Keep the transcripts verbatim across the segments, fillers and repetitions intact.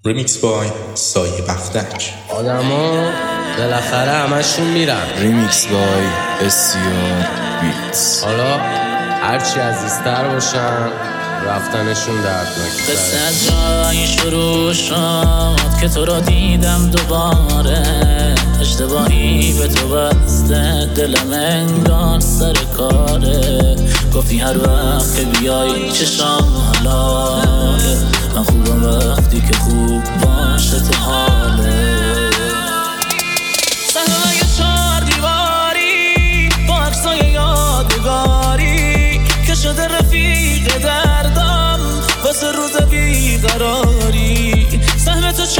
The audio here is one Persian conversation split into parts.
ریمیکس بای سایه بختک. آدما بالاخره همشون میرن. ریمیکس بای بسیار بیتس. حالا هرچی عزیزتر باشن رفتنشون دردناک‌تره. قصه از جایی شروع شد که تو را دیدم دوباره، اشتباهی به تو بسته دلم انگار سر کاره. گفتی هر وقت که بیای چشام حلاله، من خوبم وقتی که خوب باشه تو حاله. صحنه چهار دیواری با عکسای یادگاری که شده رفیق دردم واسه روز بیقراری. سهم تو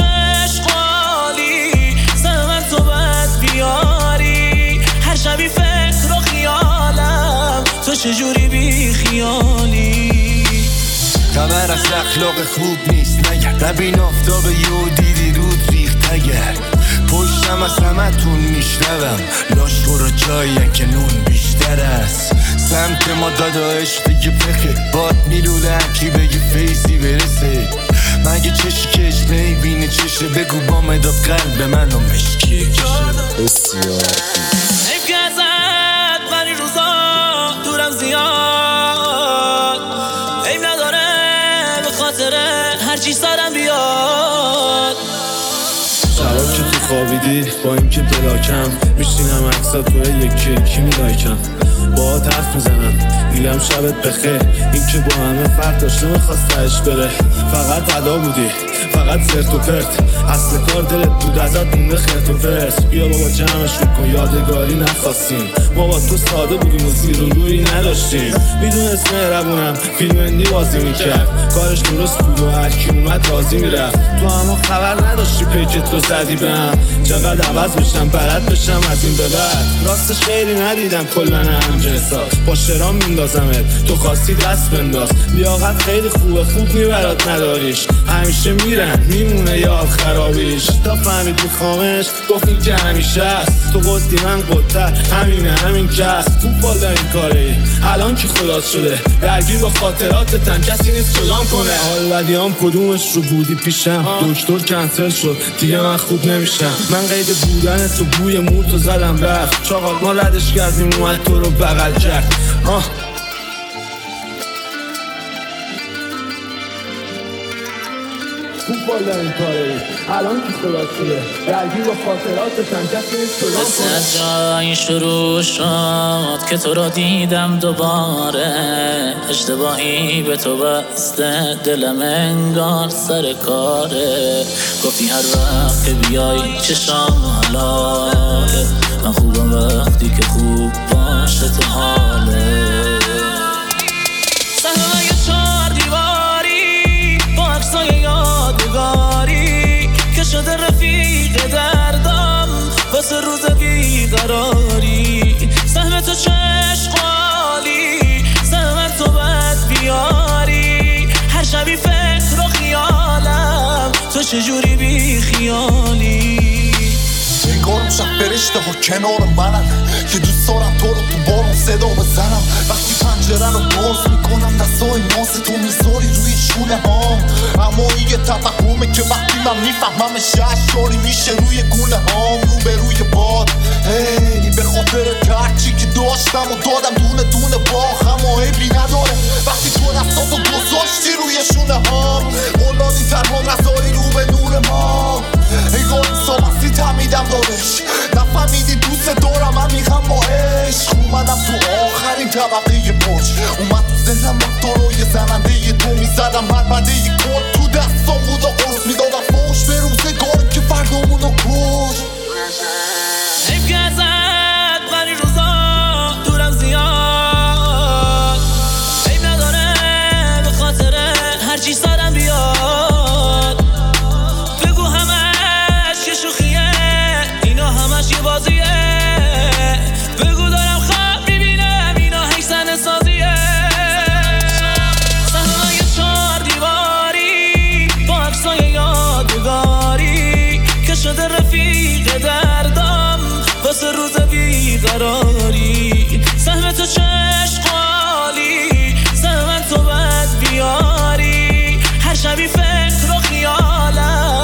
چشقالی، سهم تو بد بیاری، هر شبی فکر و خیالم تو چجوری بی خیالی. خبر از اخلاق خوب نیست نگرد، نبین آفتاب یو دیدی رود ریخت اگر پشتم از همه تون میشنوم لاش خورا جایین که نون بیشتر است. سمت ما دادا عشق دیگه پخه باد میلوله کی بگی فیسی برسه. مگه چشی کش نیبینه چشه بگو با مداد قلب منو مشکی کشه. بسیار حیف که ازت بری روزا دورم زیاد، حیف نداره به خاطره هرچی سرم بیاد. شباب که تو خوابیدی با اینکه بلاکم میشینم عکسات توی یکی یکی میلایکم، با حرف میزنم دیلم شبت بخیر. این که با همه فرق داشته میخواست تهش بره، فقط عدا بودی فقط زرت و پرت، اصل کار دلت بود ازت مونده خرت و پرت. بیا بابا جمعشون کن یادگاری نخواستیم، ما با تو ساده بودیم و زیر و روی نداشتیم. میدونست مهربونم فیلم اندی بازی میکرد، کارش درست بود و هرکی اومد راضی میرفت. تو اما خبر نداشتی پیکت رو زدی بهم، چقدر عوض بشم بلد بشم از این به بعد. راستش خیلی ندیدم کلن همجنسا، با شرام میندازمت تو خواستی دست بنداز. لیاقت خیلی خوبه خوب میبرات نداریش، همیشه میرن میمونه یاد خرابیش. تا فهمید میخوامش گفتیم که همیشه است، تو قدی من قدتر همینه همین کس. خوب بالا این کاری الان که خلاص شده، درگیر با خاطرات تن کسی نیست جدام کنه. حال بدیام کدومش رو بودی پیشم، دکتر کنسل شد دیگه من خوب نمیشم. من قید بودن تو بوی مو تو زدم رفت، چاقال ما ردش کردیم اومد تو رو بغل کرد. آه خوب بالا این کاری الان که خلاص شده، درگیر با خاطراتشم کسی نیست جدام کنه. قصه از جایی شروع شد که تو را دیدم دوباره، اشتباهی به تو بسته دلم انگار سر کاره. گفتی هر وقت که بیای چشام حلاله، من خوبم وقتی که خوب باشه تو حاله. صحنه چهار دیواری با عکسای یادگاری که شده رفیق دردم واسه روز بیقراری. سهم تو چشقالی، سهم تو بد بیاری، هر شبی فکر و خیالم تو چجوری بی خیالی. انگار شب فرشته ها کنار منن که دوست دارم تو رو تو بارون صدا بزنم. وقتی پنجره رو باز میکنم دستای ماست تو میذاری روی شونه هام، اما این یه تفهمه که وقتی من میفهمم ششاری میشه روی گونه هام. رو به روی باد هی به خاطر ترچی که داشتم و دادم دونه دونه باخ، اما عیبی نداره وقتی تو دستاتو گذاشتی روی شونه هام. اولادی تنها نذاری رو به نور ما، انگار این سامستی تمیدم دارش، نفهمیدی دوست دارم من میخم با عشق. اومدم تو آخرین طبقه برج، اومد تو ذهنم رفتارای زننده تو میزدم بربنده ی کل تو دستم بود و قرص میدادم فوش به روزگاری که فردامونو کش. حیف که ازت بری روزا دورم زیاد، حیف نداره به خاطره هرچی سرم بیاد. بگو همش یه شوخیه اینا همش یه بازیه، بگو دارم خواب میبینم اینا حیثن سازیه. صحنه چهار دیواری با عکسای یادگاری که شده رفیق دردم واسه روز بیقراری. سهم تو چشقالی، سهم تو بد بیاری، هر شبی فکر و خیالم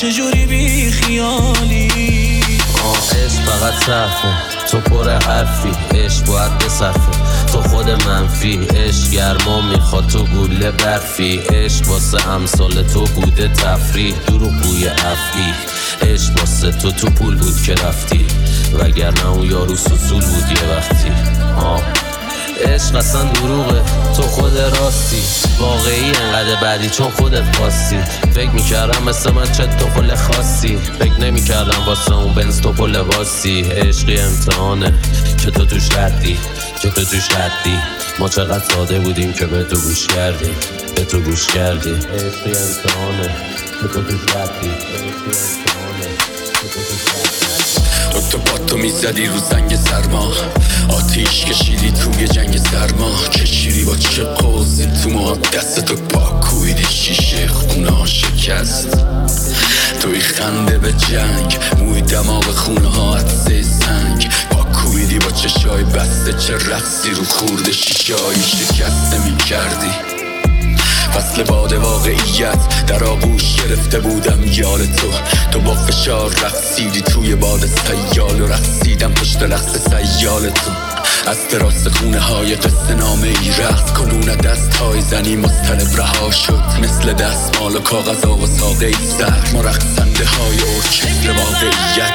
چجوری بی خیالی. آه عشق فقط صرفه، تو پر حرفی، عشق باید بصرفه، تو خود منفی. عشق گرما میخواد، تو گوله برفی. عشق واسه امثال تو بوده تفریح، دروغ بوی افعی. عشق واسه تو تو پول بود که رفتی، وگرنه اون یارو سوسول بود یه وقتی. آه عشق اصلا دروغه، تو خود راستی، واقعی انقدر بعدی چون خودت خواستی. فکر میکردم مثل من چه تو خل خاصی، فکر نمیکردم واسه اون بنز تو پل باسی. عشقی امتحانه که تو توش ردی، که تو توش ردی. ما چقدر ساده بودیم که به تو گوش کردیم، به تو گوش کردیم. عشقی امتحانه که تو توش ردی، عشقی امتحانه که تو توش ردی. تو پاتو میزدی رو زنگ سرما، آتیش کشیدی توی جنگ سرما. کشیدی با چه قوزی تو ما، دستتو پاکویدی شیشه خونه ها شکست. توی خنده به جنگ، موی دماغ خونه ها عدسه سنگ. پاکویدی با چشای بسته، چه رقصی رو خورده شیشه هایی شکست نمی کردی. فصل باد واقعیت در آغوش گرفته بودم یار تو. تو با فشار رقصیدی توی باد سیال و رقصیدم پشت رقص سیال تو. از تراس خونه های قصه نامه ای رقص کنون دست های زنی مضطرب رها شد، مثل دستمال و کاغذا و ساقه ای سر. ما رقصنده های ارکستر واقعیت.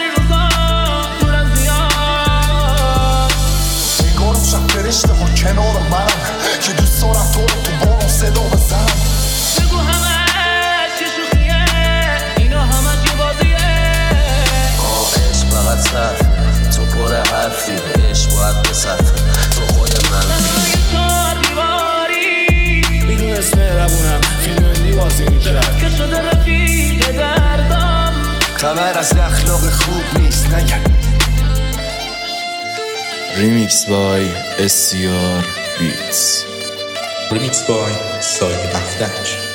نگارم شب فرشته ها کنار منم که دوست دارم تو رو تو بارم صدا بزنم. بگو همه چی شوخیه، اینا همه چی بازیه. آه عشق فقط صرفه، تو پر حرفی. عشق باید بصرفه، تو خود منفی. چهار دیواری میدونست مهربونم، فیلم هندی بازی میکرد که شده رفیق دردم. خبر از اخلاق خوب نیست نگه. ریمیکس بای اس سی آر بیتس. Remixed by سایه بختک.